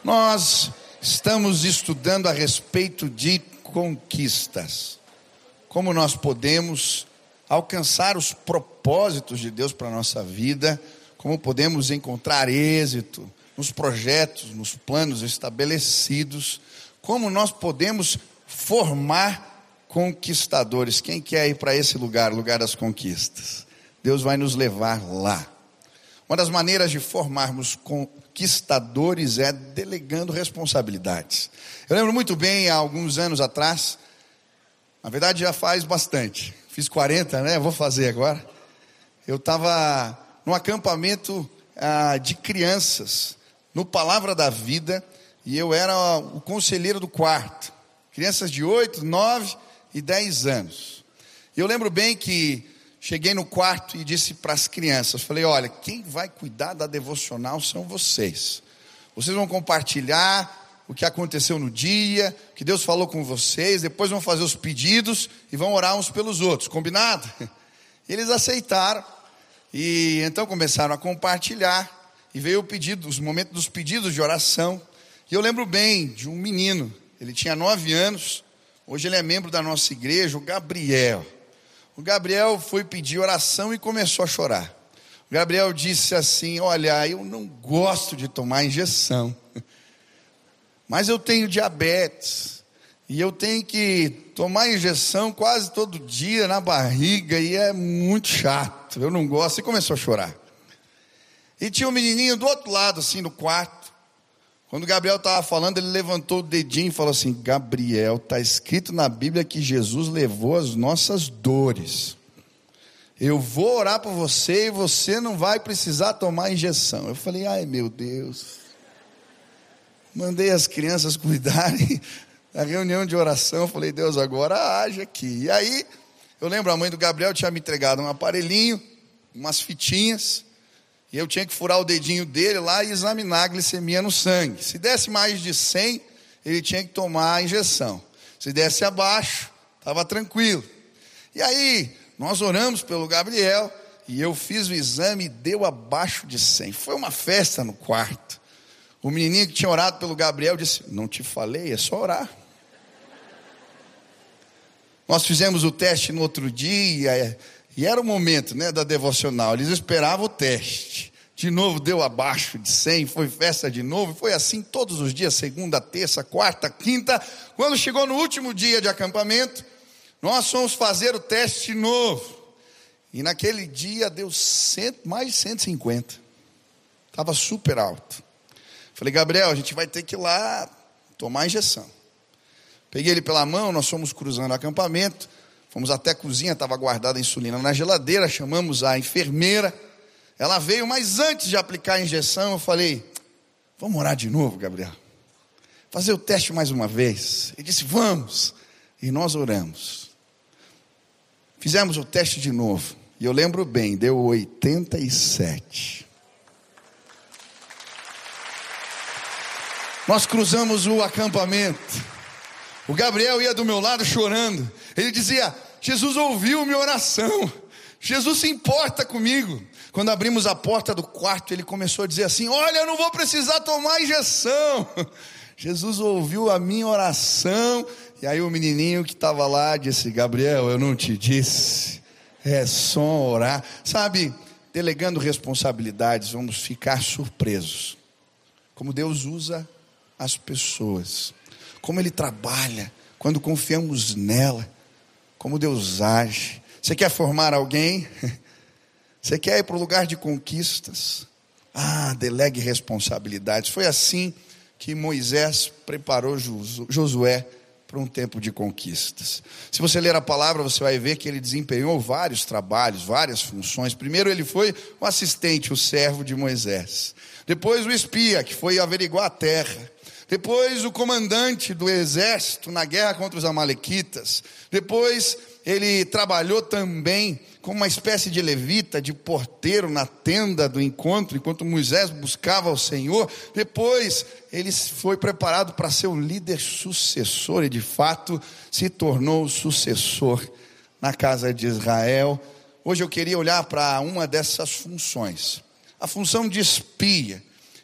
Nós estamos estudando a respeito de conquistas. Como nós podemos alcançar os propósitos de Deus para a nossa vida, como podemos encontrar êxito nos projetos, nos planos estabelecidos, como nós podemos formar conquistadores. Quem quer ir para esse lugar, o lugar das conquistas? Deus vai nos levar lá. Uma das maneiras de formarmos conquistadores é delegando responsabilidades. Eu lembro muito bem, há alguns anos atrás, na verdade já faz bastante, fiz 40, né? Vou fazer agora. Eu estava num acampamento de crianças, no Palavra da Vida, e eu era o conselheiro do quarto. Crianças de 8, 9 e 10 anos. E eu lembro bem que cheguei no quarto e disse para as crianças, falei, olha, quem vai cuidar da devocional são vocês. Vocês vão compartilhar o que aconteceu no dia, o que Deus falou com vocês, depois vão fazer os pedidos e vão orar uns pelos outros, combinado? Eles aceitaram, e então começaram a compartilhar, e veio o pedido, os momentos dos pedidos de oração, e eu lembro bem de um menino, ele tinha 9 anos, hoje ele é membro da nossa igreja, o Gabriel. O Gabriel foi pedir oração e começou a chorar. O Gabriel disse assim, olha, eu não gosto de tomar injeção, mas eu tenho diabetes, e eu tenho que tomar injeção quase todo dia na barriga, e é muito chato, eu não gosto, e começou a chorar. E tinha um menininho do outro lado, assim, no quarto. Quando o Gabriel estava falando, ele levantou o dedinho e falou assim, Gabriel, está escrito na Bíblia que Jesus levou as nossas dores. Eu vou orar por você e você não vai precisar tomar injeção. Eu falei, ai meu Deus. Mandei as crianças cuidarem da reunião de oração. Eu falei, Deus, agora age aqui. E aí, eu lembro, a mãe do Gabriel tinha me entregado um aparelhinho, umas fitinhas. E eu tinha que furar o dedinho dele lá e examinar a glicemia no sangue. Se desse mais de 100, ele tinha que tomar a injeção. Se desse abaixo, estava tranquilo. E aí, nós oramos pelo Gabriel, e eu fiz o exame e deu abaixo de 100. Foi uma festa no quarto. O menininho que tinha orado pelo Gabriel disse, não te falei, é só orar. Nós fizemos o teste no outro dia, e era o momento, né, da devocional, eles esperavam o teste, de novo deu abaixo de 100, foi festa de novo, foi assim todos os dias, segunda, terça, quarta, quinta, quando chegou no último dia de acampamento, nós fomos fazer o teste de novo, e naquele dia deu mais de 150, estava super alto. Falei, Gabriel, a gente vai ter que ir lá tomar a injeção. Peguei ele pela mão, nós fomos cruzando o acampamento, fomos até a cozinha, estava guardada a insulina na geladeira, chamamos a enfermeira, ela veio, mas antes de aplicar a injeção, eu falei, vamos orar de novo, Gabriel? Fazer o teste mais uma vez? Ele disse, vamos, e nós oramos. Fizemos o teste de novo, e eu lembro bem, deu 87. Nós cruzamos o acampamento, o Gabriel ia do meu lado chorando, ele dizia, Jesus ouviu minha oração, Jesus se importa comigo. Quando abrimos a porta do quarto, ele começou a dizer assim, olha, eu não vou precisar tomar injeção, Jesus ouviu a minha oração. E aí o menininho que estava lá disse, Gabriel, eu não te disse, é só orar. Sabe, delegando responsabilidades, vamos ficar surpresos, como Deus usa as pessoas, como Ele trabalha, quando confiamos nela, como Deus age. Você quer formar alguém? Você quer ir para o lugar de conquistas? Delegue responsabilidades. Foi assim que Moisés preparou Josué para um tempo de conquistas. Se você ler a palavra, você vai ver que ele desempenhou vários trabalhos, várias funções. Primeiro ele foi o assistente, o servo de Moisés. Depois o espia, que foi averiguar a terra. Depois o comandante do exército na guerra contra os amalequitas. Depois ele trabalhou também como uma espécie de levita, de porteiro na tenda do encontro, enquanto Moisés buscava o Senhor. Depois ele foi preparado para ser o líder sucessor, e de fato se tornou o sucessor na casa de Israel. Hoje eu queria olhar para uma dessas funções, a função de espia.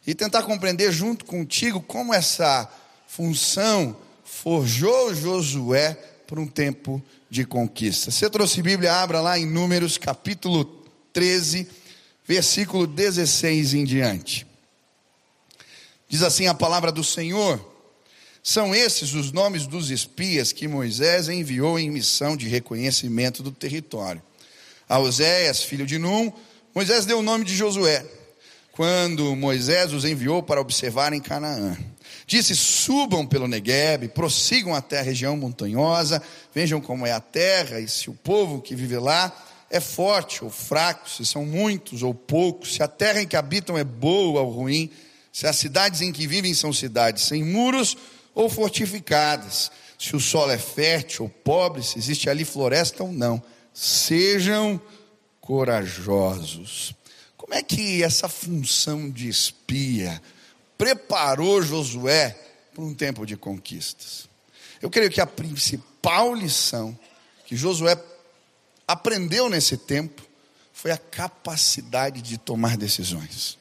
e tentar compreender junto contigo como essa função forjou Josué para um tempo de conquista. Você trouxe Bíblia, abra lá em Números capítulo 13, versículo 16 em diante. Diz assim a palavra do Senhor: são esses os nomes dos espias que Moisés enviou em missão de reconhecimento do território. A Oséias, filho de Num, Moisés deu o nome de Josué, quando Moisés os enviou para observarem Canaã. Disse: subam pelo Neguebe, prossigam até a região montanhosa, vejam como é a terra e se o povo que vive lá é forte ou fraco, se são muitos ou poucos, se a terra em que habitam é boa ou ruim, se as cidades em que vivem são cidades sem muros ou fortificadas, se o solo é fértil ou pobre, se existe ali floresta ou não. Sejam corajosos. Como é que essa função de espia preparou Josué para um tempo de conquistas? Eu creio que a principal lição que Josué aprendeu nesse tempo foi a capacidade de tomar decisões.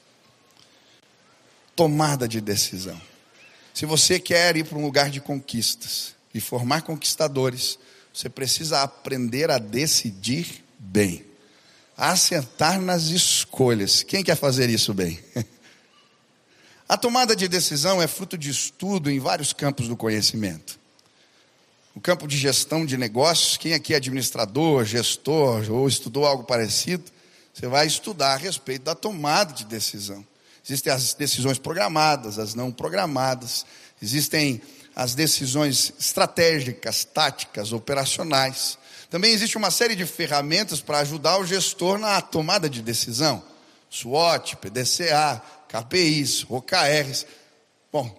Tomada de decisão. Se você quer ir para um lugar de conquistas e formar conquistadores, você precisa aprender a decidir bem, a acertar nas escolhas. Quem quer fazer isso bem? A tomada de decisão é fruto de estudo em vários campos do conhecimento. O campo de gestão de negócios, quem aqui é administrador, gestor ou estudou algo parecido, você vai estudar a respeito da tomada de decisão. Existem as decisões programadas, as não programadas, existem as decisões estratégicas, táticas, operacionais. Também existe uma série de ferramentas para ajudar o gestor na tomada de decisão. SWOT, PDCA, KPIs, OKRs. Bom,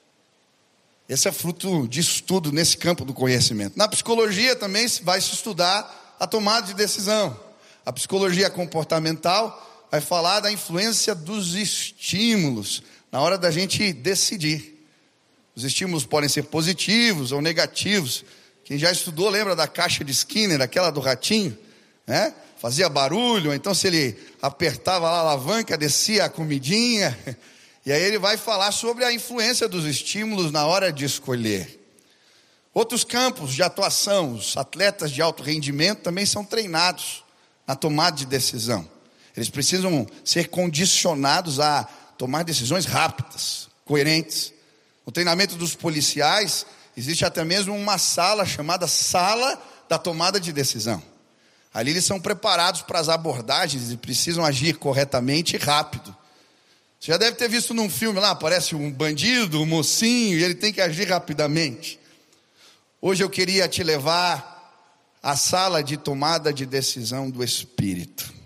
esse é fruto de estudo nesse campo do conhecimento. Na psicologia também vai se estudar a tomada de decisão. A psicologia comportamental vai falar da influência dos estímulos na hora da gente decidir. Os estímulos podem ser positivos ou negativos. Quem já estudou lembra da caixa de Skinner, aquela do ratinho, né? Fazia barulho, então se ele apertava lá a alavanca, descia a comidinha. E aí ele vai falar sobre a influência dos estímulos na hora de escolher. Outros campos de atuação, os atletas de alto rendimento também são treinados na tomada de decisão. Eles precisam ser condicionados a tomar decisões rápidas, coerentes. No treinamento dos policiais, existe até mesmo uma sala chamada sala da tomada de decisão. Ali eles são preparados para as abordagens e precisam agir corretamente e rápido. Você já deve ter visto num filme lá, aparece um bandido, um mocinho, e ele tem que agir rapidamente. Hoje eu queria te levar à sala de tomada de decisão do Espírito.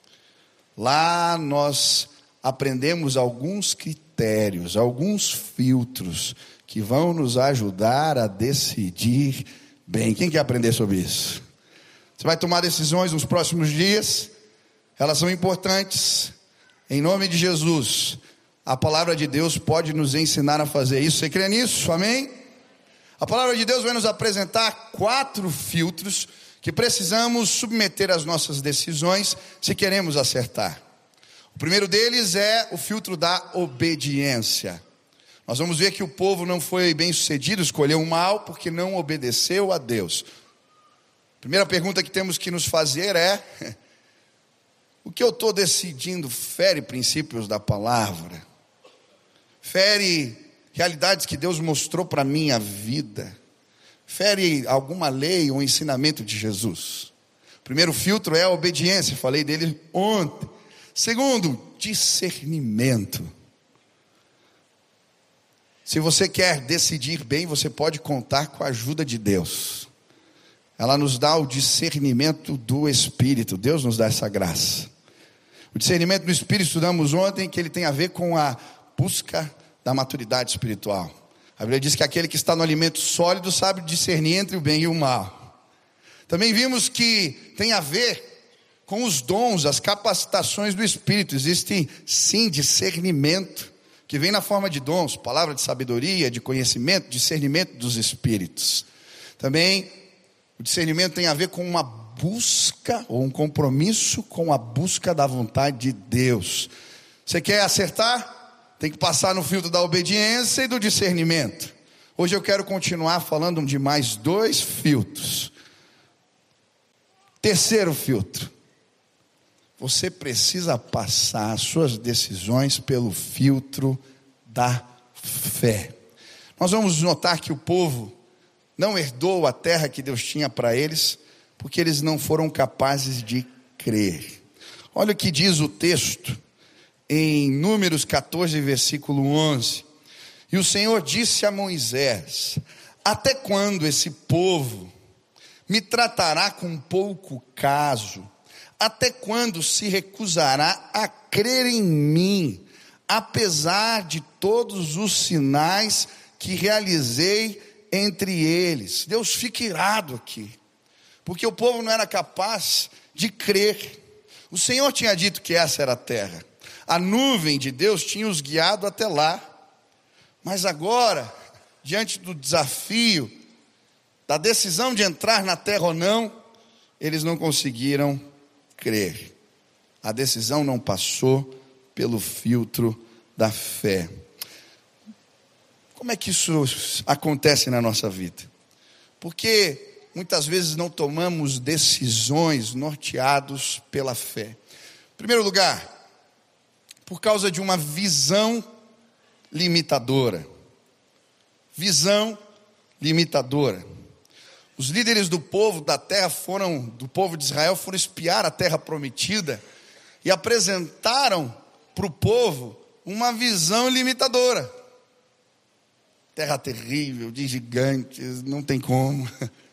Lá nós aprendemos alguns critérios, alguns filtros que vão nos ajudar a decidir bem. Quem quer aprender sobre isso? Você vai tomar decisões nos próximos dias, elas são importantes. Em nome de Jesus, a palavra de Deus pode nos ensinar a fazer isso. Você crê nisso? Amém? A palavra de Deus vai nos apresentar 4 filtros que precisamos submeter às nossas decisões se queremos acertar. O primeiro deles é o filtro da obediência. Nós vamos ver que o povo não foi bem sucedido, escolheu o mal porque não obedeceu a Deus. A primeira pergunta que temos que nos fazer é: o que eu estou decidindo fere princípios da palavra? Fere realidades que Deus mostrou para a minha vida? Fere alguma lei ou ensinamento de Jesus? O primeiro filtro é a obediência, falei dele ontem. Segundo, discernimento. Se você quer decidir bem, você pode contar com a ajuda de Deus. Ela nos dá o discernimento do Espírito. Deus nos dá essa graça. O discernimento do Espírito estudamos ontem, que ele tem a ver com a busca da maturidade espiritual. A Bíblia diz que aquele que está no alimento sólido sabe discernir entre o bem e o mal. Também vimos que tem a ver com os dons, as capacitações do Espírito. Existe sim discernimento, que vem na forma de dons, palavra de sabedoria, de conhecimento, discernimento dos Espíritos. Também o discernimento tem a ver com uma busca, ou um compromisso com a busca da vontade de Deus. Você quer acertar? Tem que passar no filtro da obediência e do discernimento. Hoje eu quero continuar falando de mais 2 filtros. Terceiro filtro. Você precisa passar as suas decisões pelo filtro da fé. Nós vamos notar que o povo não herdou a terra que Deus tinha para eles, porque eles não foram capazes de crer. Olha o que diz o texto em Números 14, versículo 11. E o Senhor disse a Moisés: até quando esse povo me tratará com pouco caso? Até quando se recusará a crer em mim, apesar de todos os sinais que realizei entre eles? Deus fica irado aqui, porque o povo não era capaz de crer. O Senhor tinha dito que essa era a terra. A nuvem de Deus tinha os guiado até lá. Mas agora, diante do desafio, da decisão de entrar na terra ou não, eles não conseguiram crer. A decisão não passou pelo filtro da fé. Como é que isso acontece na nossa vida? Porque muitas vezes não tomamos decisões norteados pela fé. Em primeiro lugar, por causa de uma visão limitadora. Visão limitadora. Os líderes do povo da terra do povo de Israel foram espiar a terra prometida e apresentaram para o povo uma visão limitadora. Terra terrível, de gigantes, não tem como.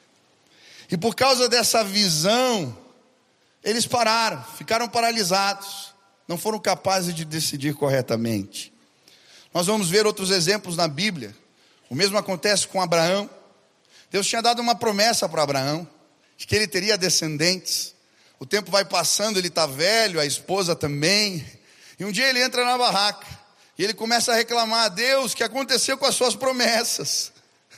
E por causa dessa visão, eles pararam, ficaram paralisados. Não foram capazes de decidir corretamente. Nós vamos ver outros exemplos na Bíblia. O mesmo acontece com Abraão. Deus tinha dado uma promessa para Abraão, de que ele teria descendentes. O tempo vai passando, ele está velho, a esposa também. E um dia ele entra na barraca, e ele começa a reclamar a Deus: o que aconteceu com as suas promessas?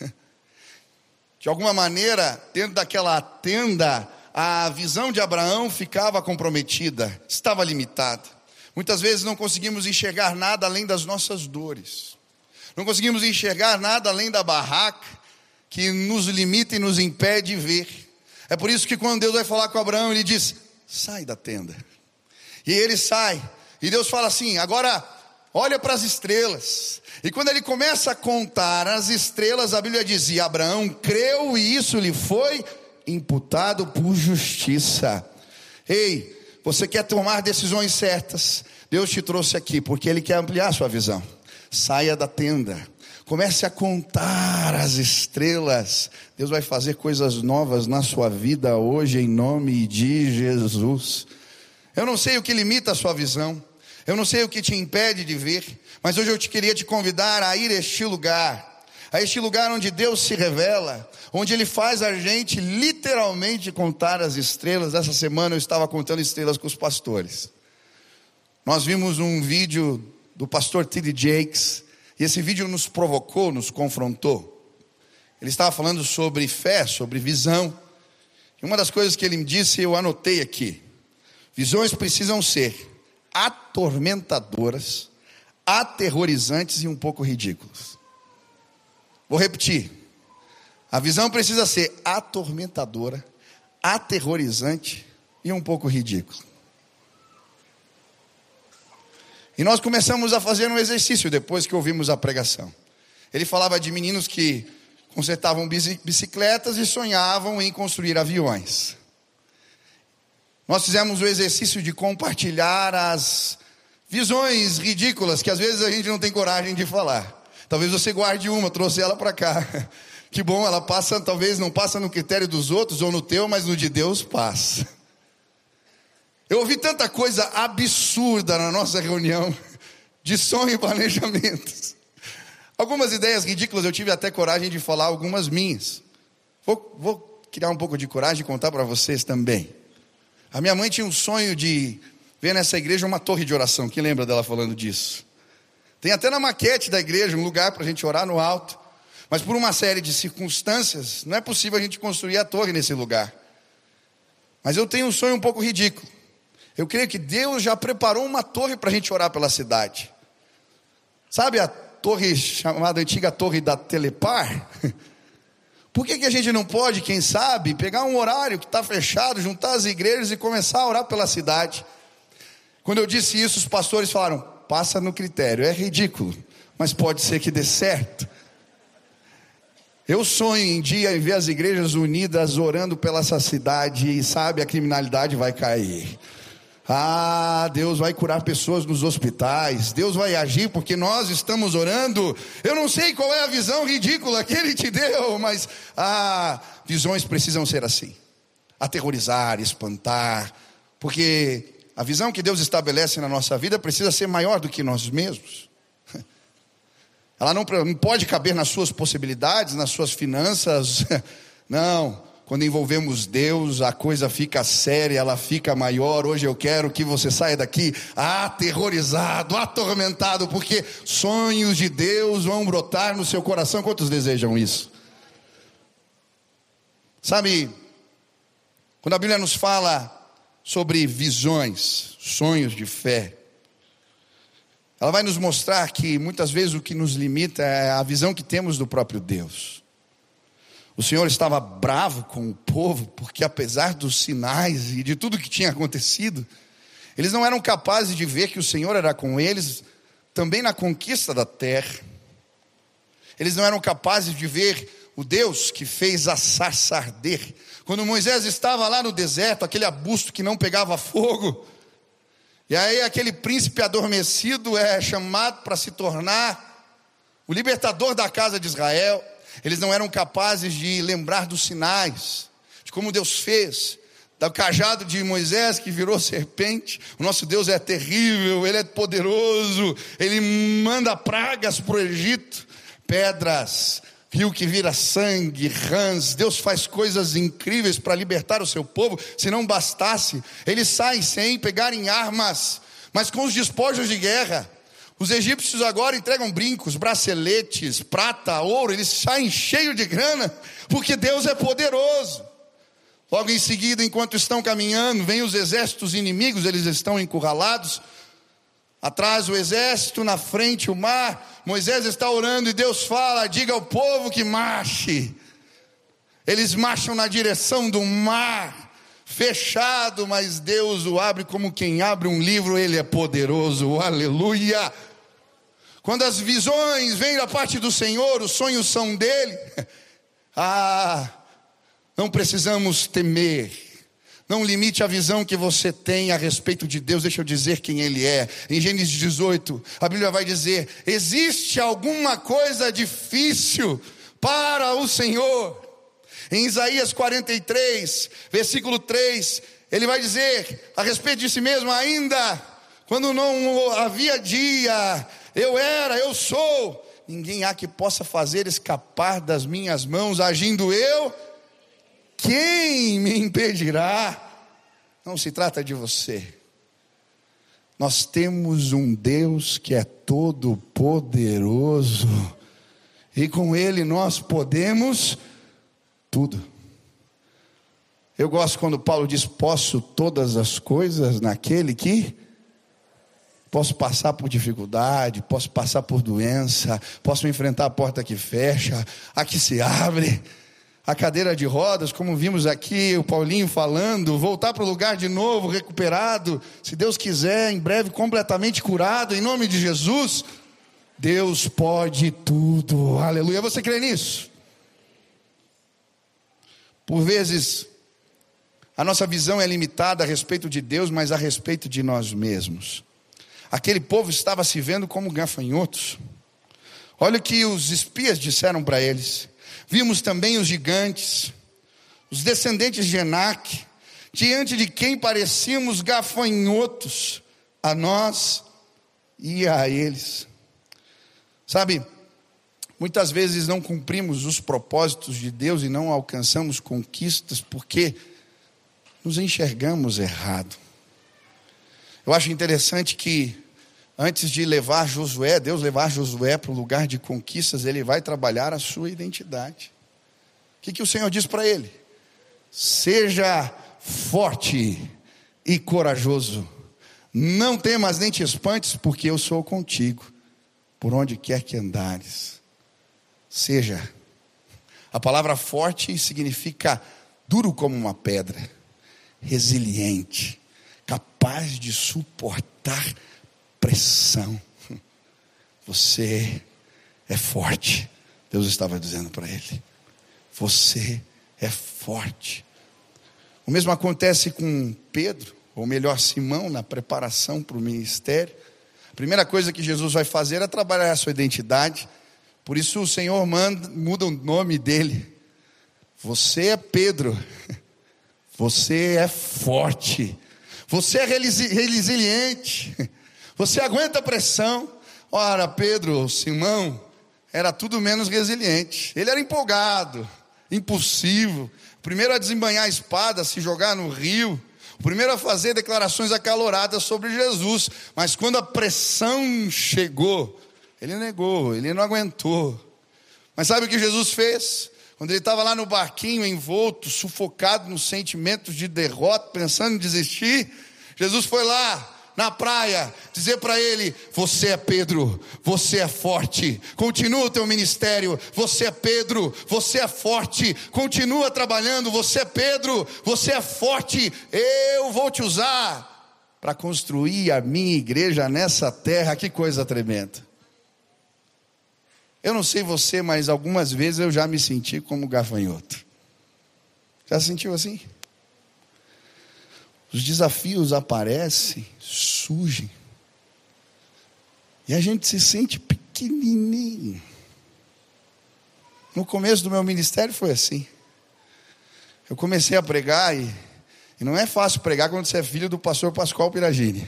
De alguma maneira, dentro daquela tenda, a visão de Abraão ficava comprometida, estava limitada. Muitas vezes não conseguimos enxergar nada além das nossas dores. Não conseguimos enxergar nada além da barraca que nos limita e nos impede de ver. É por isso que quando Deus vai falar com Abraão, ele diz: sai da tenda. E ele sai, e Deus fala assim: agora olha para as estrelas. E quando ele começa a contar as estrelas, a Bíblia dizia: Abraão creu e isso lhe foi imputado por justiça. Ei, você quer tomar decisões certas? Deus te trouxe aqui porque Ele quer ampliar a sua visão. Saia da tenda, comece a contar as estrelas. Deus vai fazer coisas novas na sua vida hoje, em nome de Jesus. Eu não sei o que limita a sua visão, eu não sei o que te impede de ver, mas hoje eu queria te convidar a ir a este lugar onde Deus se revela, onde Ele faz a gente literalmente contar as estrelas. Essa semana eu estava contando estrelas com os pastores. Nós vimos um vídeo do pastor T.D. Jakes, e esse vídeo nos provocou, nos confrontou. Ele estava falando sobre fé, sobre visão, e uma das coisas que ele me disse, eu anotei aqui: visões precisam ser atormentadoras, aterrorizantes e um pouco ridículas. Vou repetir: a visão precisa ser atormentadora, aterrorizante e um pouco ridícula. E nós começamos a fazer um exercício depois que ouvimos a pregação. Ele falava de meninos que consertavam bicicletas e sonhavam em construir aviões. Nós fizemos o exercício de compartilhar as visões ridículas que às vezes a gente não tem coragem de falar. Talvez você guarde uma, trouxe ela para cá. Que bom, ela passa, talvez não passa no critério dos outros ou no teu, mas no de Deus passa. Eu ouvi tanta coisa absurda na nossa reunião, de sonho e planejamentos. Algumas ideias ridículas, eu tive até coragem de falar algumas minhas. Vou criar um pouco de coragem e contar para vocês também. A minha mãe tinha um sonho de ver nessa igreja uma torre de oração. Quem lembra dela falando disso? Tem até na maquete da igreja um lugar para a gente orar no alto. Mas por uma série de circunstâncias, não é possível a gente construir a torre nesse lugar. Mas eu tenho um sonho um pouco ridículo. Eu creio que Deus já preparou uma torre para a gente orar pela cidade. Sabe a torre chamada antiga Torre da Telepar? Por que a gente não pode, quem sabe, pegar um horário que está fechado, juntar as igrejas e começar a orar pela cidade? Quando eu disse isso, os pastores falaram: passa no critério, é ridículo, mas pode ser que dê certo. Eu sonho em dia em ver as igrejas unidas orando pela essa cidade, e sabe, a criminalidade vai cair. Deus vai curar pessoas nos hospitais, Deus vai agir porque nós estamos orando. Eu não sei qual é a visão ridícula que Ele te deu, mas visões precisam ser assim: aterrorizar, espantar, porque a visão que Deus estabelece na nossa vida precisa ser maior do que nós mesmos. Ela não pode caber nas suas possibilidades, nas suas finanças. Não, quando envolvemos Deus, a coisa fica séria, ela fica maior. Hoje eu quero que você saia daqui aterrorizado, atormentado, porque sonhos de Deus vão brotar no seu coração. Quantos desejam isso? Sabe, quando a Bíblia nos fala sobre visões, sonhos de fé, ela vai nos mostrar que muitas vezes o que nos limita é a visão que temos do próprio Deus. O Senhor estava bravo com o povo, porque apesar dos sinais e de tudo que tinha acontecido, eles não eram capazes de ver que o Senhor era com eles, também na conquista da terra. Eles não eram capazes de ver o Deus que fez a sarça arder. Quando Moisés estava lá no deserto, aquele arbusto que não pegava fogo, e aí aquele príncipe adormecido é chamado para se tornar o libertador da casa de Israel. Eles não eram capazes de lembrar dos sinais, de como Deus fez, do cajado de Moisés que virou serpente. O nosso Deus é terrível, Ele é poderoso, Ele manda pragas para o Egito, pedras, rio que vira sangue, rãs. Deus faz coisas incríveis para libertar o seu povo. Se não bastasse, eles saem sem pegarem armas, mas com os despojos de guerra. Os egípcios agora entregam brincos, braceletes, prata, ouro. Eles saem cheios de grana, porque Deus é poderoso. Logo em seguida, enquanto estão caminhando, vêm os exércitos inimigos. Eles estão encurralados. Atrás o exército, na frente o mar. Moisés está orando e Deus fala: diga ao povo que marche. Eles marcham na direção do mar, fechado, mas Deus o abre como quem abre um livro. Ele é poderoso, aleluia. Quando as visões vêm da parte do Senhor, os sonhos são dele. Não precisamos temer. Não limite a visão que você tem a respeito de Deus. Deixa eu dizer quem Ele é. Em Gênesis 18, a Bíblia vai dizer: existe alguma coisa difícil para o Senhor. Em Isaías 43, versículo 3, ele vai dizer a respeito de si mesmo: ainda quando não havia dia, eu sou. Ninguém há que possa fazer escapar das minhas mãos. Agindo eu, quem me impedirá? Não se trata de você. Nós temos um Deus que é todo poderoso, e com Ele nós podemos tudo. Eu gosto quando Paulo diz: posso todas as coisas naquele que... Posso passar por dificuldade, posso passar por doença, posso enfrentar a porta que fecha, a que se abre, a cadeira de rodas, como vimos aqui o Paulinho falando, voltar para o lugar de novo, recuperado, se Deus quiser, em breve completamente curado, em nome de Jesus. Deus pode tudo, aleluia. Você crê nisso? Por vezes a nossa visão é limitada a respeito de Deus, mas a respeito de nós mesmos. Aquele povo estava se vendo como gafanhotos. Olha o que os espias disseram para eles: vimos também os gigantes, os descendentes de Enaque, diante de quem parecíamos gafanhotos, a nós e a eles. Sabe, muitas vezes não cumprimos os propósitos de Deus e não alcançamos conquistas porque nos enxergamos errado. Eu acho interessante que antes de levar Josué, Deus levar Josué para o lugar de conquistas, Ele vai trabalhar a sua identidade. O que o Senhor diz para ele? Seja forte e corajoso, não temas nem te espantes, porque eu sou contigo. por onde quer que andares. Seja, a palavra forte significa duro como uma pedra, resiliente, capaz de suportar pressão. Você é forte. Deus estava dizendo para ele: você é forte. O mesmo acontece com Pedro, ou melhor, Simão, na preparação para o ministério. A primeira coisa que Jesus vai fazer é trabalhar a sua identidade. Por isso o Senhor muda o nome dele. Você é Pedro, você é forte, você é resiliente, você aguenta a pressão. Ora, Pedro, Simão, era tudo menos resiliente. Ele era empolgado, impulsivo, o primeiro a desembanhar a espada, a se jogar no rio, o primeiro a fazer declarações acaloradas sobre Jesus. Mas quando a pressão chegou, ele negou, ele não aguentou. Mas sabe o que Jesus fez? Quando ele estava lá no barquinho, envolto, sufocado nos sentimentos de derrota, pensando em desistir, Jesus foi lá na praia dizer para ele: você é Pedro, você é forte, continua o teu ministério. Você é Pedro, você é forte, continua trabalhando. Você é Pedro, você é forte. Eu vou te usar para construir a minha igreja nessa terra. Que coisa tremenda. Eu não sei você, mas algumas vezes eu já me senti como gafanhoto. Já se sentiu assim? Os desafios aparecem, surgem, e a gente se sente pequenininho. No começo do meu ministério foi assim. Eu comecei a pregar e não é fácil pregar quando você é filho do pastor Pascoal Piragini.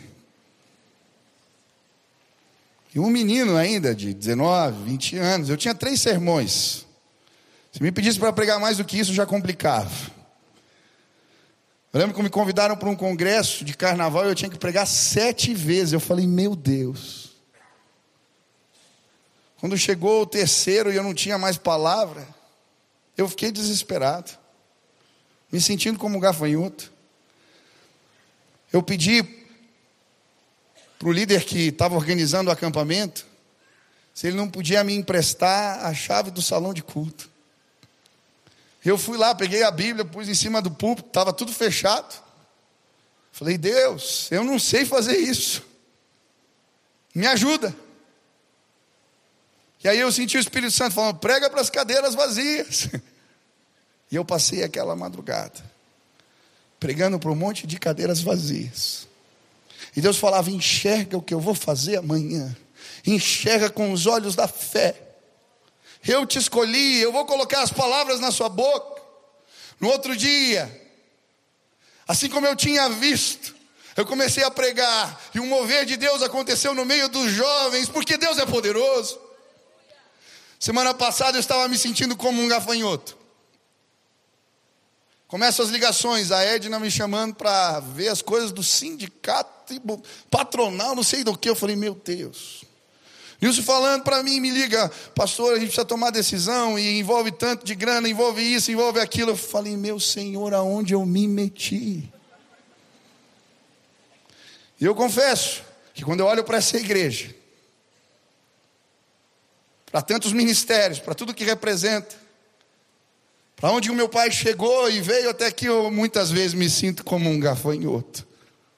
E um menino ainda de 19, 20 anos, eu tinha 3 sermões. Se me pedisse para pregar mais do que isso, já complicava. Eu lembro que me convidaram para um congresso de carnaval e eu tinha que pregar 7 vezes. Eu falei: meu Deus. Quando chegou o terceiro e eu não tinha mais palavra, eu fiquei desesperado, me sentindo como um gafanhoto. Eu pedi para o líder que estava organizando o acampamento se ele não podia me emprestar a chave do salão de culto. Eu fui lá, peguei a Bíblia, pus em cima do púlpito, estava tudo fechado. Falei: Deus, eu não sei fazer isso, me ajuda. E aí eu senti o Espírito Santo falando: prega para as cadeiras vazias. E eu passei aquela madrugada pregando para um monte de cadeiras vazias. E Deus falava: enxerga o que eu vou fazer amanhã, enxerga com os olhos da fé. Eu te escolhi, eu vou colocar as palavras na sua boca. No outro dia, assim como eu tinha visto, eu comecei a pregar, e um mover de Deus aconteceu no meio dos jovens, porque Deus é poderoso. Semana passada eu estava me sentindo como um gafanhoto. Começam as ligações, a Edna me chamando para ver as coisas do sindicato patronal, não sei do que. Eu falei: meu Deus. Nilson falando para mim, me liga: pastor, a gente precisa tomar decisão, e envolve tanto de grana, envolve isso, envolve aquilo. Eu falei: meu Senhor, aonde eu me meti? E eu confesso que quando eu olho para essa igreja, para tantos ministérios, para tudo que representa, para onde o meu pai chegou e veio até aqui, eu muitas vezes me sinto como um gafanhoto.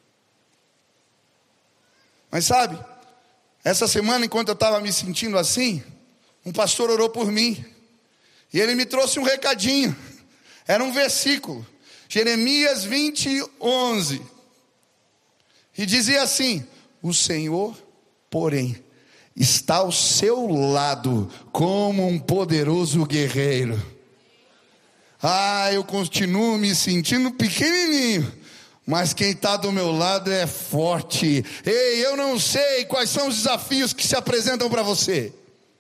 Mas sabe, essa semana, enquanto eu estava me sentindo assim, um pastor orou por mim, e ele me trouxe um recadinho. Era um versículo, Jeremias 20:11, e dizia assim: o Senhor, porém, está ao seu lado como um poderoso guerreiro. Eu continuo me sentindo pequenininho, mas quem está do meu lado é forte. Ei, eu não sei quais são os desafios que se apresentam para você,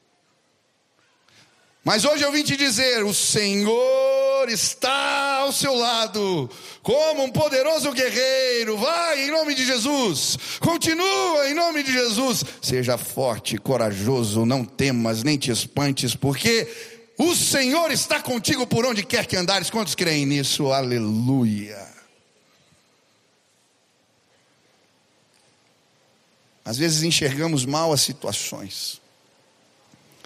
mas hoje eu vim te dizer: o Senhor está ao seu lado como um poderoso guerreiro. Vai em nome de Jesus, continua em nome de Jesus. Seja forte, corajoso, não temas nem te espantes, porque o Senhor está contigo por onde quer que andares. Quantos creem nisso? Aleluia. Às vezes enxergamos mal as situações,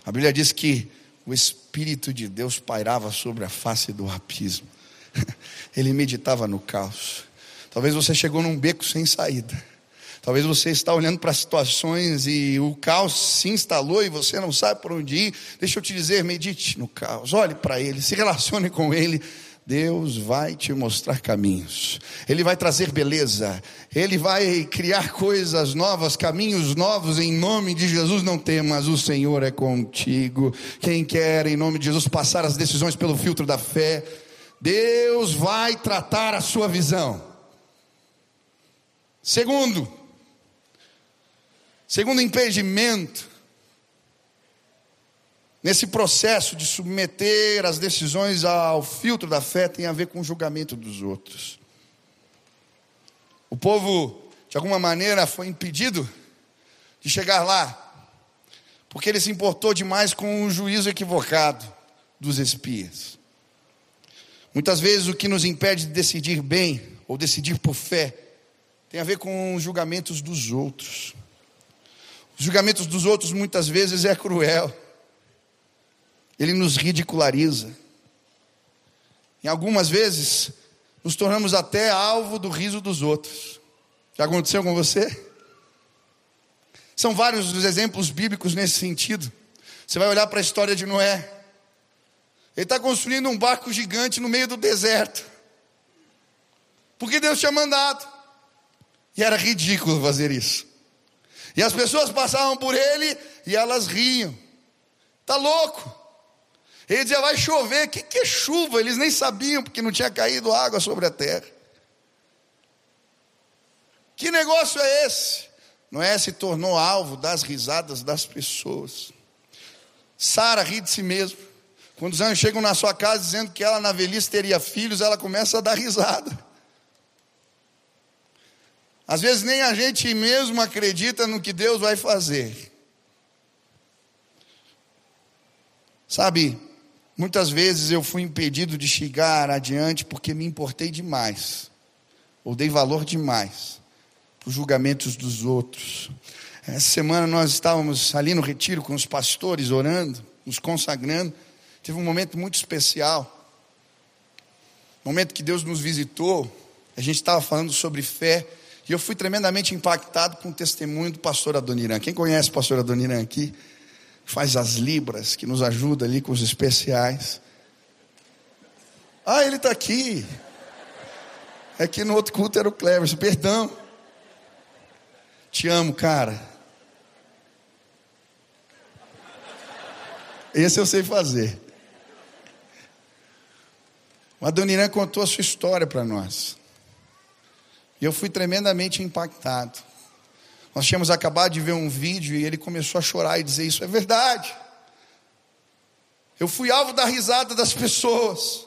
A Bíblia diz que o Espírito de Deus pairava sobre a face do abismo. Ele meditava no caos. Talvez você chegou num beco sem saída. Talvez você está olhando para situações e o caos se instalou e você não sabe por onde ir. Deixa eu te dizer, medite no caos, olhe para ele, se relacione com ele. Deus vai te mostrar caminhos, Ele vai trazer beleza, Ele vai criar coisas novas, caminhos novos, em nome de Jesus. Não temas, o Senhor é contigo. Quem quer em nome de Jesus passar as decisões pelo filtro da fé, Deus vai tratar a sua visão. Segundo impedimento nesse processo de submeter as decisões ao filtro da fé tem a ver com o julgamento dos outros. O povo, de alguma maneira, foi impedido de chegar lá, porque ele se importou demais com o juízo equivocado dos espias. Muitas vezes o que nos impede de decidir bem, ou decidir por fé, tem a ver com os julgamentos dos outros. Os julgamentos dos outros muitas vezes é cruel. Ele nos ridiculariza. Em algumas vezes, nos tornamos até alvo do riso dos outros. Já aconteceu com você? São vários os exemplos bíblicos nesse sentido. Você vai olhar para a história de Noé. Ele está construindo um barco gigante no meio do deserto, porque Deus tinha mandado. E era ridículo fazer isso. E as pessoas passavam por ele e elas riam. Está louco? Ele dizia, vai chover. O que é chuva? Eles nem sabiam, porque não tinha caído água sobre a terra. Que negócio é esse? Noé se tornou alvo das risadas das pessoas. Sara ri de si mesma. Quando os anjos chegam na sua casa dizendo que ela na velhice teria filhos, ela começa a dar risada. Às vezes nem a gente mesmo acredita no que Deus vai fazer. Sabe, muitas vezes eu fui impedido de chegar adiante porque me importei demais, ou dei valor demais para os julgamentos dos outros. Essa semana nós estávamos ali no retiro com os pastores, orando, nos consagrando. Teve um momento muito especial, momento que Deus nos visitou. A gente estava falando sobre fé, e eu fui tremendamente impactado com o testemunho do pastor Adoniran. Quem conhece o pastor Adoniran aqui? Faz as libras, que nos ajuda ali com os especiais. Ah, ele está aqui. É que no outro culto era o Cleverson, perdão. Te amo, cara. Esse eu sei fazer. O Adoniran contou a sua história para nós. E eu fui tremendamente impactado. Nós tínhamos acabado de ver um vídeo e ele começou a chorar e dizer, isso é verdade. Eu fui alvo da risada das pessoas.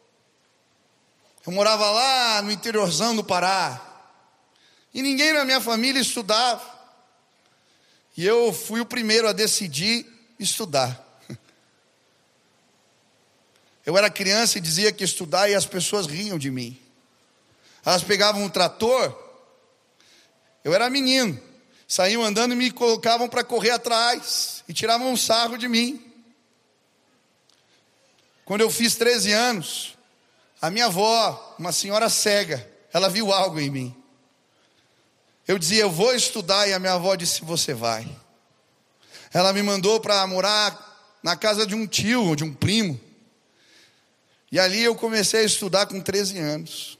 Eu morava lá no interiorzão do Pará. E ninguém na minha família estudava. E eu fui o primeiro a decidir estudar. Eu era criança e dizia que ia estudar e as pessoas riam de mim. Elas pegavam um trator, eu era menino, saíam andando e me colocavam para correr atrás, e tiravam um sarro de mim. Quando eu fiz 13 anos, a minha avó, uma senhora cega, ela viu algo em mim. Eu dizia, eu vou estudar, e a minha avó disse, você vai. Ela me mandou para morar na casa de um tio, ou de um primo, e ali eu comecei a estudar com 13 anos.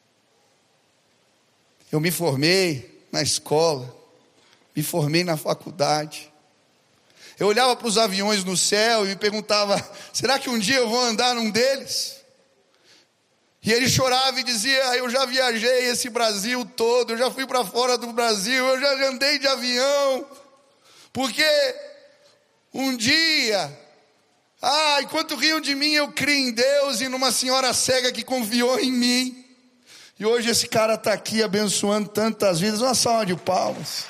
Eu me formei na escola, me formei na faculdade. Eu olhava para os aviões no céu e me perguntava, será que um dia eu vou andar num deles? E ele chorava e dizia, eu já viajei esse Brasil todo, eu já fui para fora do Brasil, eu já andei de avião, porque um dia, enquanto riam de mim, eu criei em Deus e numa senhora cega que confiou em mim. E hoje esse cara está aqui abençoando tantas vidas. Uma salva de palmas.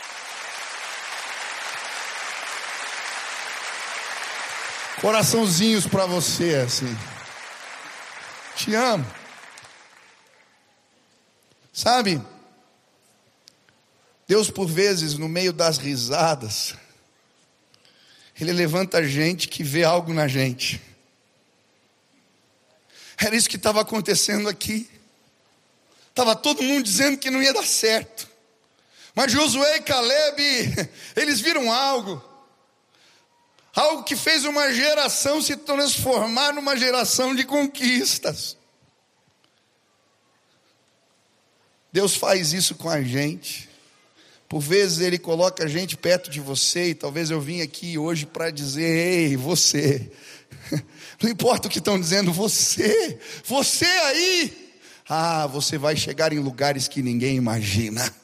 Coraçãozinhos para você, assim. Te amo. Sabe, Deus por vezes no meio das risadas, Ele levanta gente que vê algo na gente. Era isso que estava acontecendo aqui. Estava todo mundo dizendo que não ia dar certo. Mas Josué e Caleb, eles viram algo. Algo que fez uma geração se transformar numa geração de conquistas. Deus faz isso com a gente. Por vezes Ele coloca a gente perto de você. E talvez eu vim aqui hoje para dizer: ei, você. Não importa o que estão dizendo, você aí. Você vai chegar em lugares que ninguém imagina.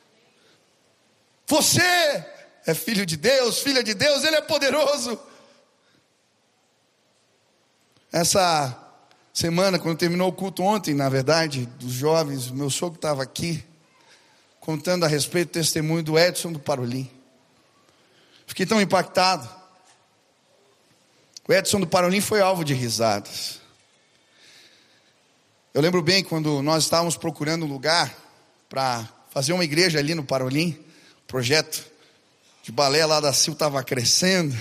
Você é filho de Deus, filha de Deus, Ele é poderoso. Essa semana, quando terminou o culto ontem, na verdade, dos jovens, meu sogro estava aqui, contando a respeito do testemunho do Edson do Parolim. Fiquei tão impactado. O Edson do Parolim foi alvo de risadas. Eu lembro bem quando nós estávamos procurando um lugar para fazer uma igreja ali no Parolim. O projeto de balé lá da Sil estava crescendo.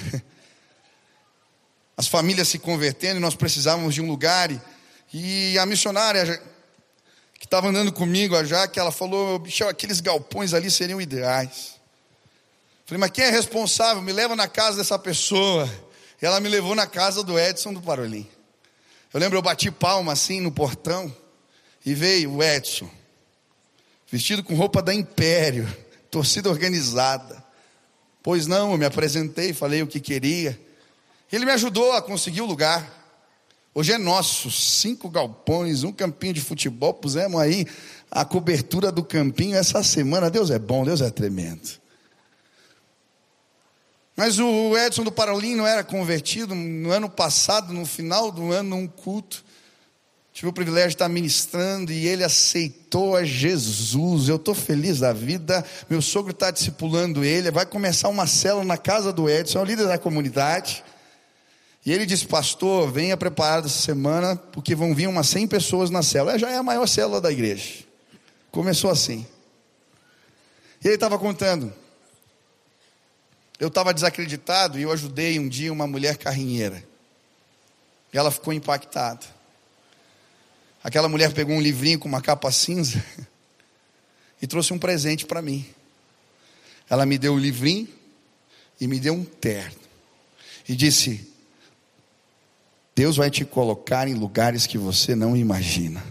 As famílias se convertendo e nós precisávamos de um lugar. E a missionária que estava andando comigo, a Jaque, ela falou: bicho, aqueles galpões ali seriam ideais. Falei: mas quem é responsável? Me leva na casa dessa pessoa. E ela me levou na casa do Edson do Parolim. Eu lembro, eu bati palma assim no portão. E veio o Edson, vestido com roupa da Império, torcida organizada. Pois não, eu me apresentei, falei o que queria. Ele me ajudou a conseguir o lugar. Hoje é nosso, 5 galpões, um campinho de futebol. Pusemos aí a cobertura do campinho essa semana. Deus é bom, Deus é tremendo. Mas o Edson do Parolim não era convertido. No ano passado, no final do ano, num culto, tive o privilégio de estar ministrando e ele aceitou a Jesus. Eu estou feliz da vida. Meu sogro está discipulando ele. Vai começar uma célula na casa do Edson, é o líder da comunidade. E ele disse: pastor, venha preparado essa semana, porque vão vir umas 100 pessoas na célula. Já é a maior célula da igreja. Começou assim. E ele estava contando. Eu estava desacreditado e eu ajudei um dia uma mulher carrinheira. E ela ficou impactada. Aquela mulher pegou um livrinho com uma capa cinza e trouxe um presente para mim. Ela me deu o livrinho e me deu um terno. E disse: Deus vai te colocar em lugares que você não imagina.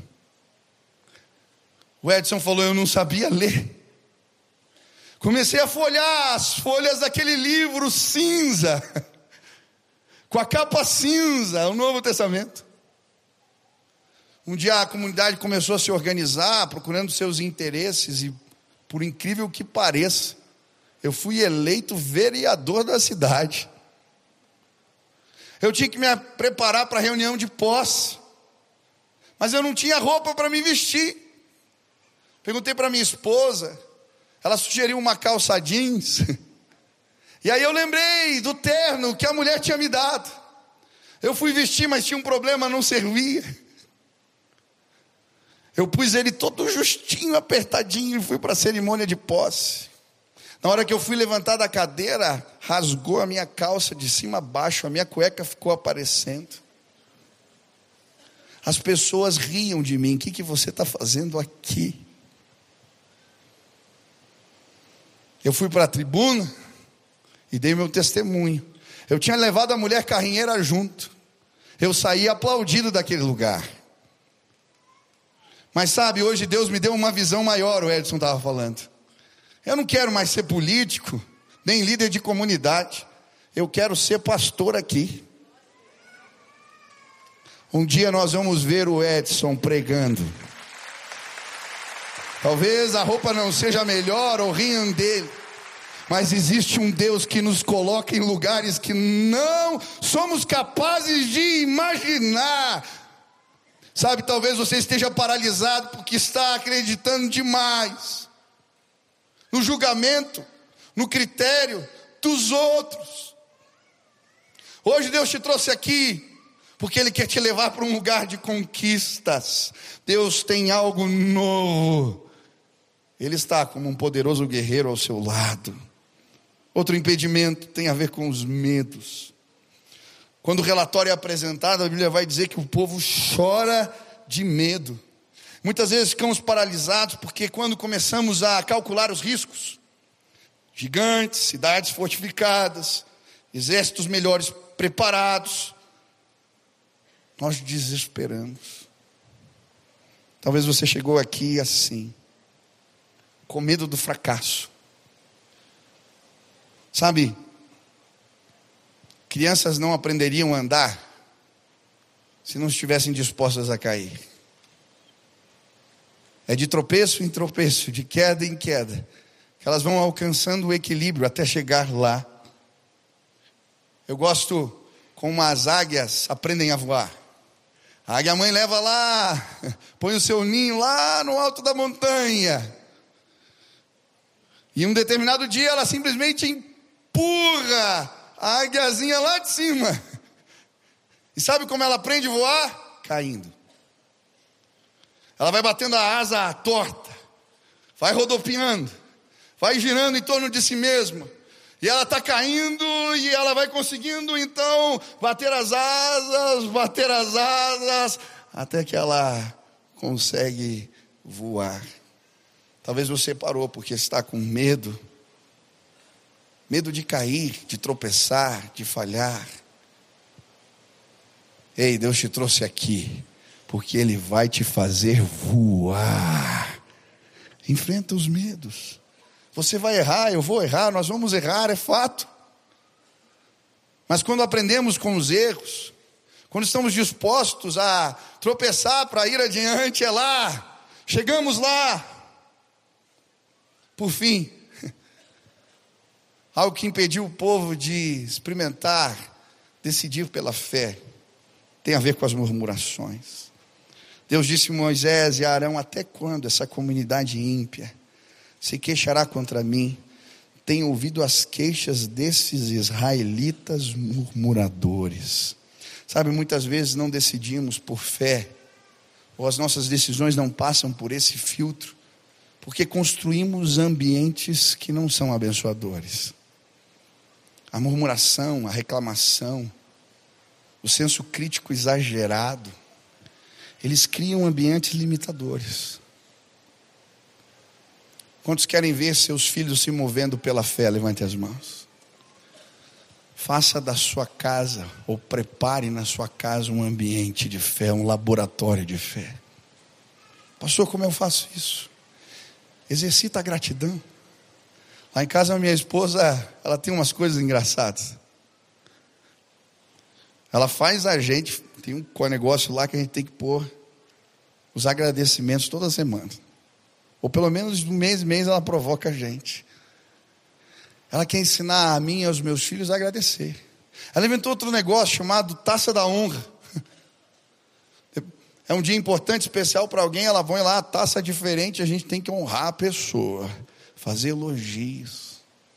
O Edson falou: eu não sabia ler. Comecei a folhear as folhas daquele livro cinza, com a capa cinza, o Novo Testamento. Um dia a comunidade começou a se organizar, procurando seus interesses, e por incrível que pareça, eu fui eleito vereador da cidade. Eu tinha que me preparar para a reunião de posse, mas eu não tinha roupa para me vestir. Perguntei para minha esposa, ela sugeriu uma calça jeans, e aí eu lembrei do terno que a mulher tinha me dado. Eu fui vestir, mas tinha um problema, não servia. Eu pus ele todo justinho, apertadinho, e fui para a cerimônia de posse. Na hora que eu fui levantar da cadeira, rasgou a minha calça de cima a baixo, a minha cueca ficou aparecendo. As pessoas riam de mim: o que você está fazendo aqui? Eu fui para a tribuna e dei meu testemunho. Eu tinha levado a mulher carrinheira junto. Eu saí aplaudido daquele lugar. Mas sabe, hoje Deus me deu uma visão maior, o Edson estava falando. Eu não quero mais ser político, nem líder de comunidade. Eu quero ser pastor aqui. Um dia nós vamos ver o Edson pregando. Talvez a roupa não seja melhor ou riam dele, mas existe um Deus que nos coloca em lugares que não somos capazes de imaginar. Sabe, talvez você esteja paralisado porque está acreditando demais no julgamento, no critério dos outros. Hoje Deus te trouxe aqui porque Ele quer te levar para um lugar de conquistas. Deus tem algo novo. Ele está como um poderoso guerreiro ao seu lado. Outro impedimento tem a ver com os medos. Quando o relatório é apresentado, a Bíblia vai dizer que o povo chora de medo. Muitas vezes ficamos paralisados porque quando começamos a calcular os riscos, gigantes, cidades fortificadas, exércitos melhores preparados, nós desesperamos. Talvez você chegou aqui assim, com medo do fracasso. Sabe, crianças não aprenderiam a andar se não estivessem dispostas a cair. É de tropeço em tropeço, de queda em queda, que elas vão alcançando o equilíbrio até chegar lá. Eu gosto como as águias aprendem a voar. A águia mãe leva lá, põe o seu ninho lá no alto da montanha. E um determinado dia ela simplesmente empurra a águiazinha lá de cima. E sabe como ela aprende a voar? Caindo. Ela vai batendo a asa torta, vai rodopiando, vai girando em torno de si mesma. E ela está caindo e ela vai conseguindo então bater as asas, até que ela consegue voar. Talvez você parou porque está com medo. Medo de cair, de tropeçar, de falhar. Ei, Deus te trouxe aqui porque Ele vai te fazer voar. Enfrenta os medos. Você vai errar, eu vou errar, nós vamos errar, é fato. Mas quando aprendemos com os erros, quando estamos dispostos a tropeçar para ir adiante, é lá, chegamos lá. Por fim, algo que impediu o povo de experimentar, decidir pela fé, tem a ver com as murmurações. Deus disse a Moisés e a Arão: até quando essa comunidade ímpia se queixará contra mim? Tenho ouvido as queixas desses israelitas murmuradores. Sabe, muitas vezes não decidimos por fé, ou as nossas decisões não passam por esse filtro, porque construímos ambientes que não são abençoadores. A murmuração, a reclamação, o senso crítico exagerado, eles criam ambientes limitadores. Quantos querem ver seus filhos se movendo pela fé? Levante as mãos. Faça da sua casa, ou prepare na sua casa um ambiente de fé, um laboratório de fé. Pastor, como eu faço isso? Exercita a gratidão. Lá em casa a minha esposa, ela tem umas coisas engraçadas. Ela faz a gente, tem um negócio lá que a gente tem que pôr os agradecimentos toda semana. Ou pelo menos de mês em mês ela provoca a gente. Ela quer ensinar a mim e aos meus filhos a agradecer. Ela inventou outro negócio chamado Taça da Honra. É um dia importante, especial para alguém, ela põe lá a taça diferente, a gente tem que honrar a pessoa, fazer elogios.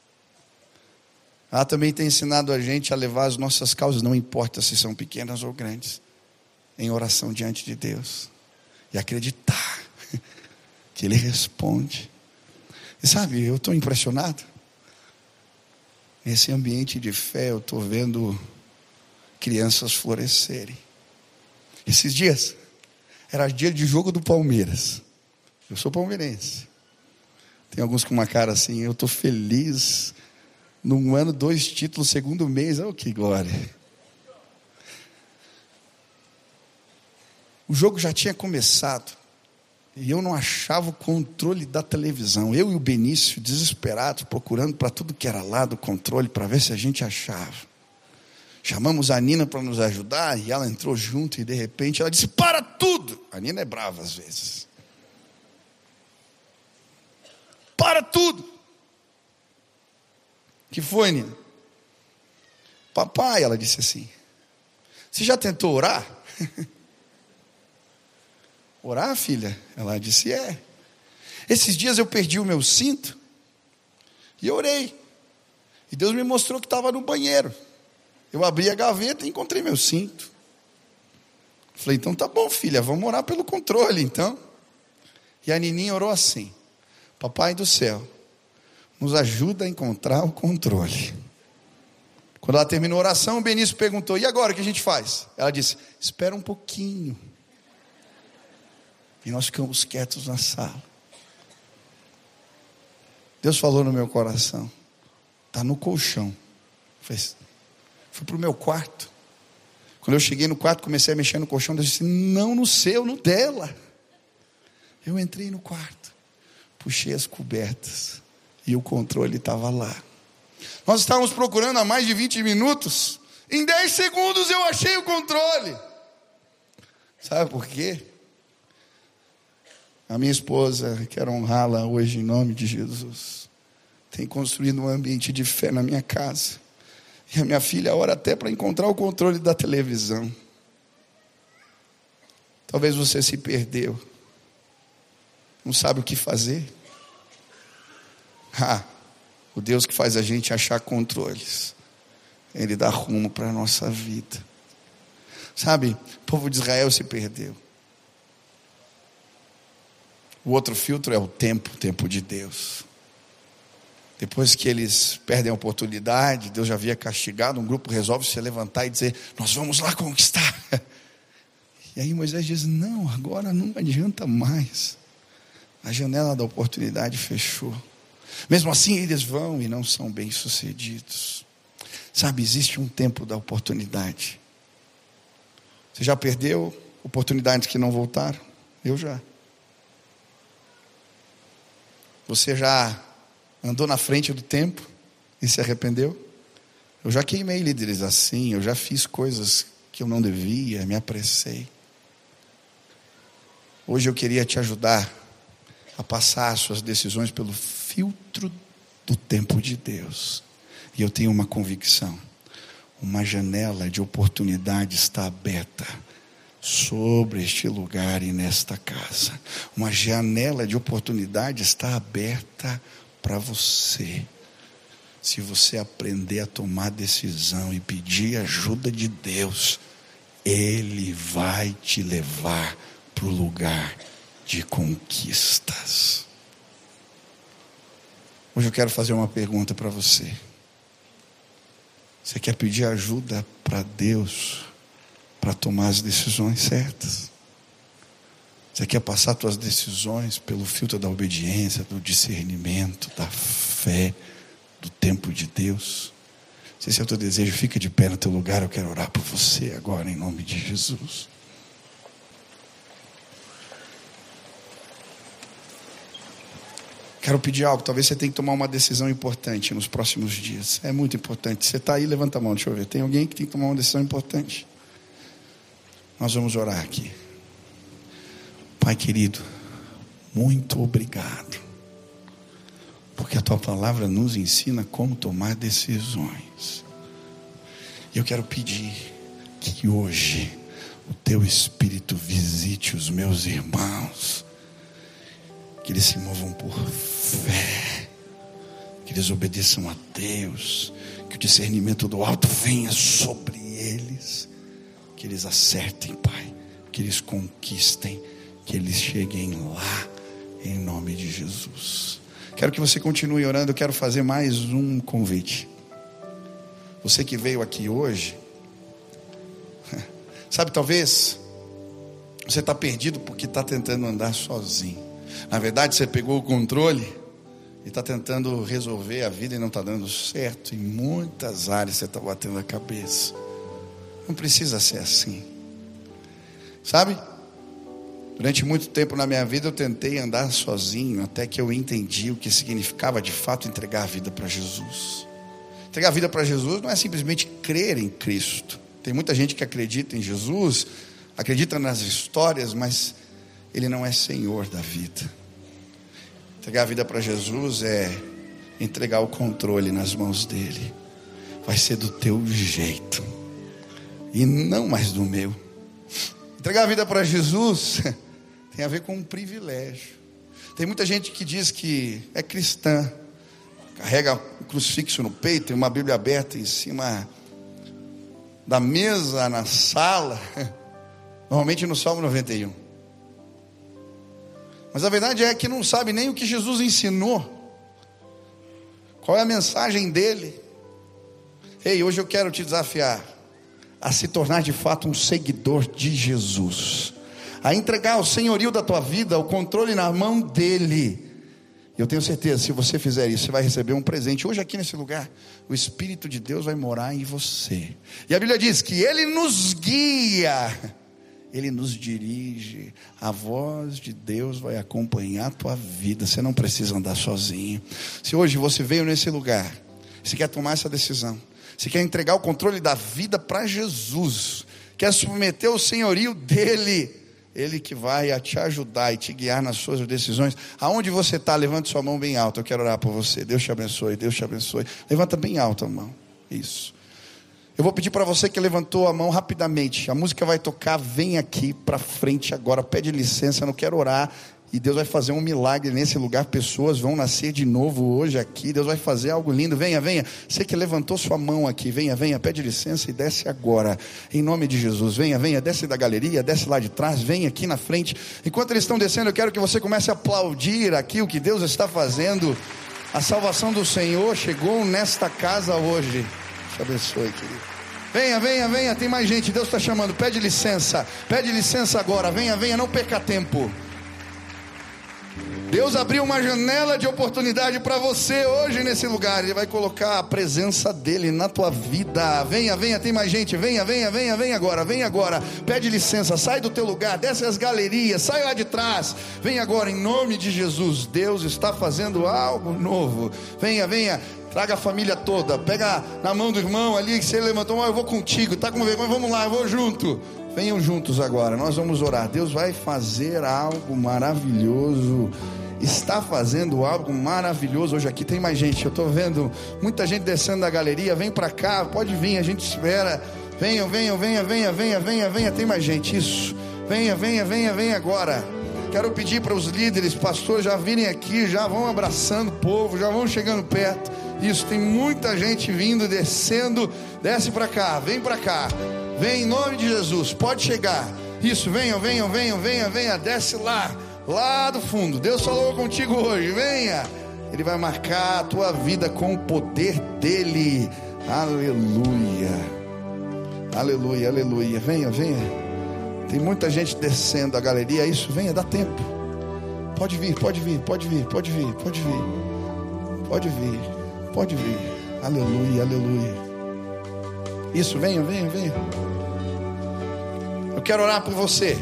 Ela também tem ensinado a gente a levar as nossas causas, não importa se são pequenas ou grandes, em oração diante de Deus. E acreditar que Ele responde. E sabe, eu estou impressionado. Nesse ambiente de fé, eu estou vendo crianças florescerem. Esses dias, era dia de jogo do Palmeiras. Eu sou palmeirense. Tem alguns com uma cara assim, eu estou feliz. Num ano, 2 títulos, segundo mês, oh, que glória. O jogo já tinha começado. E eu não achava o controle da televisão. Eu e o Benício, desesperados, procurando para tudo que era lado o controle, para ver se a gente achava. Chamamos a Nina para nos ajudar, e ela entrou junto, e de repente ela disse: para tudo! A Nina é brava às vezes. Para tudo! Que foi, Nina? Papai, ela disse assim: você já tentou orar? Orar, filha? Ela disse: é. Esses dias eu perdi o meu cinto e orei. E Deus me mostrou que estava no banheiro. Eu abri a gaveta e encontrei meu cinto. Falei: então tá bom, filha, vamos orar pelo controle então. E a Nininha orou assim: papai do céu, nos ajuda a encontrar o controle. Quando ela terminou a oração, o Benício perguntou: e agora o que a gente faz? Ela disse: espera um pouquinho. E nós ficamos quietos na sala. Deus falou no meu coração: está no colchão. Fui para o meu quarto. Quando eu cheguei no quarto, comecei a mexer no colchão. Deus disse: não no seu, no dela. Eu entrei no quarto, puxei as cobertas e o controle estava lá. Nós estávamos procurando há mais de 20 minutos. Em 10 segundos eu achei o controle. Sabe por quê? A minha esposa, quero honrá-la hoje em nome de Jesus, tem construído um ambiente de fé na minha casa. E a minha filha ora até para encontrar o controle da televisão. Talvez você se perdeu, não sabe o que fazer. O Deus que faz a gente achar controles, Ele dá rumo para a nossa vida. Sabe, o povo de Israel se perdeu. O outro filtro é o tempo de Deus. Depois que eles perdem a oportunidade, Deus já havia castigado, um grupo resolve se levantar e dizer: nós vamos lá conquistar. E aí Moisés diz: não, agora não adianta mais. A janela da oportunidade fechou. Mesmo assim eles vão e não são bem-sucedidos. Sabe, existe um tempo da oportunidade. Você já perdeu oportunidades que não voltaram? Eu já. Você já andou na frente do tempo e se arrependeu? Eu já queimei líderes assim, eu já fiz coisas que eu não devia, me apressei. Hoje eu queria te ajudar a passar as suas decisões pelo filtro do tempo de Deus. E eu tenho uma convicção: uma janela de oportunidade está aberta sobre este lugar e nesta casa. Uma janela de oportunidade está aberta para você. Se você aprender a tomar decisão e pedir ajuda de Deus, Ele vai te levar para o lugar de conquistas. Hoje eu quero fazer uma pergunta para você. Você quer pedir ajuda para Deus para tomar as decisões certas? Você quer passar suas decisões pelo filtro da obediência, do discernimento, da fé, do tempo de Deus? Se esse é o teu desejo, fica de pé no teu lugar. Eu quero orar por você agora em nome de Jesus. Quero pedir algo. Talvez você tenha que tomar uma decisão importante nos próximos dias. É muito importante. Você está aí, levanta a mão, deixa eu ver. Tem alguém que tem que tomar uma decisão importante? Nós vamos orar aqui. Pai querido, muito obrigado, porque a Tua palavra nos ensina como tomar decisões. E eu quero pedir que hoje o Teu Espírito visite os meus irmãos, que eles se movam por fé, que eles obedeçam a Deus, que o discernimento do alto venha sobre eles, que eles acertem, Pai, que eles conquistem, que eles cheguem lá, em nome de Jesus. Quero que você continue orando. Eu quero fazer mais um convite. Você que veio aqui hoje, sabe, talvez você está perdido porque está tentando andar sozinho. Na verdade, você pegou o controle e está tentando resolver a vida e não está dando certo. Em muitas áreas você está batendo a cabeça. Não precisa ser assim. Sabe? Durante muito tempo na minha vida eu tentei andar sozinho, até que eu entendi o que significava de fato entregar a vida para Jesus. Entregar a vida para Jesus não é simplesmente crer em Cristo. Tem muita gente que acredita em Jesus, acredita nas histórias, mas Ele não é Senhor da vida. Entregar a vida para Jesus é entregar o controle nas mãos dEle. Vai ser do teu jeito e não mais do meu. Entregar a vida para Jesus tem a ver com um privilégio. Tem muita gente que diz que é cristã, carrega um crucifixo no peito, tem uma Bíblia aberta em cima da mesa na sala, normalmente no Salmo 91. Mas a verdade é que não sabe nem o que Jesus ensinou. Qual é a mensagem dele? Ei, hoje eu quero te desafiar a se tornar de fato um seguidor de Jesus, a entregar o senhorio da tua vida, o controle na mão dele. Eu tenho certeza, se você fizer isso, você vai receber um presente. Hoje aqui nesse lugar, o Espírito de Deus vai morar em você. E a Bíblia diz que Ele nos guia, Ele nos dirige. A voz de Deus vai acompanhar a tua vida. Você não precisa andar sozinho. Se hoje você veio nesse lugar, você quer tomar essa decisão, você quer entregar o controle da vida para Jesus, quer submeter o senhorio dele, Ele que vai te ajudar e te guiar nas suas decisões. Aonde você está, levante sua mão bem alta. Eu quero orar por você. Deus te abençoe, Deus te abençoe. Levanta bem alta a mão. Isso. Eu vou pedir para você que levantou a mão rapidamente. A música vai tocar, vem aqui para frente agora. Pede licença, eu não quero orar. E Deus vai fazer um milagre nesse lugar. Pessoas vão nascer de novo hoje aqui. Deus vai fazer algo lindo. Venha, venha. Você que levantou sua mão aqui, venha, venha. Pede licença e desce agora. Em nome de Jesus. Venha, venha. Desce da galeria, desce lá de trás. Vem aqui na frente. Enquanto eles estão descendo, eu quero que você comece a aplaudir aqui o que Deus está fazendo. A salvação do Senhor chegou nesta casa hoje. Te abençoe, querido. Venha, venha, venha. Tem mais gente. Deus está chamando. Pede licença. Pede licença agora. Venha, venha. Não perca tempo. Deus abriu uma janela de oportunidade para você hoje nesse lugar. Ele vai colocar a presença dele na tua vida. Venha, venha, tem mais gente. Venha, venha, venha, venha agora, venha agora. Pede licença, sai do teu lugar, desce as galerias, sai lá de trás. Venha agora, em nome de Jesus. Deus está fazendo algo novo. Venha, venha. Traga a família toda. Pega na mão do irmão ali que você levantou. Eu vou contigo, tá com vergonha? Vamos lá, eu vou junto. Venham juntos agora, nós vamos orar. Deus vai fazer algo maravilhoso. Está fazendo algo maravilhoso hoje aqui. Tem mais gente, eu estou vendo muita gente descendo da galeria. Vem para cá, pode vir, a gente espera. Venham, venham, venha, venha, venha, venha, venha. Tem mais gente, isso. Venha, venha, venha, venha agora. Quero pedir para os líderes, pastores, já virem aqui, já vão abraçando o povo, já vão chegando perto. Isso, tem muita gente vindo, descendo. Desce para cá, vem para cá. Vem em nome de Jesus, pode chegar. Isso, venham, venham, venham, venha, venha. Desce lá do fundo. Deus falou contigo hoje, venha. Ele vai marcar a tua vida com o poder dele. Aleluia, aleluia, aleluia. Venha, venha. Tem muita gente descendo a galeria. Isso, venha, dá tempo. Pode vir, pode vir, pode vir, pode vir, pode vir. Pode vir, pode vir. Aleluia, aleluia. Isso, venha, venha, venha. Eu quero orar por você.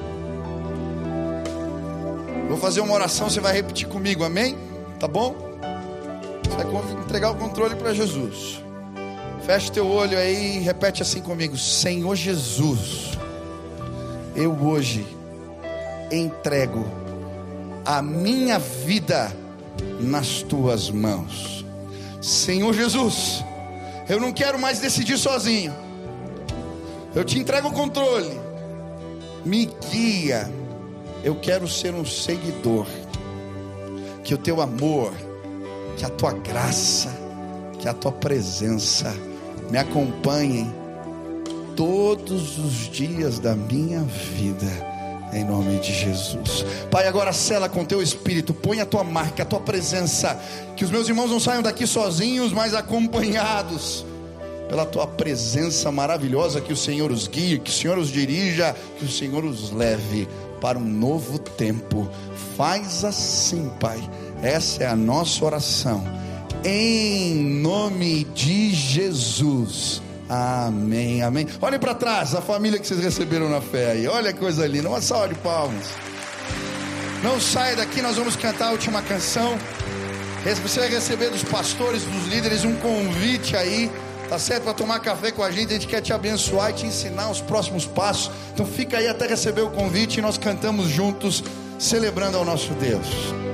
Vou fazer uma oração, você vai repetir comigo, amém? Tá bom? Você vai entregar o controle para Jesus. Feche teu olho aí e repete assim comigo: Senhor Jesus, eu hoje entrego a minha vida nas tuas mãos. Senhor Jesus, eu não quero mais decidir sozinho. Eu te entrego o controle. Me guia. Eu quero ser um seguidor. Que o teu amor, que a tua graça, que a tua presença me acompanhem todos os dias da minha vida, em nome de Jesus. Pai, agora sela com teu Espírito, põe a tua marca, a tua presença, que os meus irmãos não saiam daqui sozinhos, mas acompanhados pela tua presença maravilhosa. Que o Senhor os guie, que o Senhor os dirija, que o Senhor os leve para um novo tempo. Faz assim, Pai. Essa é a nossa oração, em nome de Jesus. Amém, amém. Olhem para trás, a família que vocês receberam na fé aí. Olha que coisa linda, uma salva de palmas. Não saia daqui, nós vamos cantar a última canção. Você vai receber dos pastores, dos líderes, um convite aí, tá certo? Para tomar café com a gente quer te abençoar e te ensinar os próximos passos. Então fica aí até receber o convite e nós cantamos juntos, celebrando ao nosso Deus.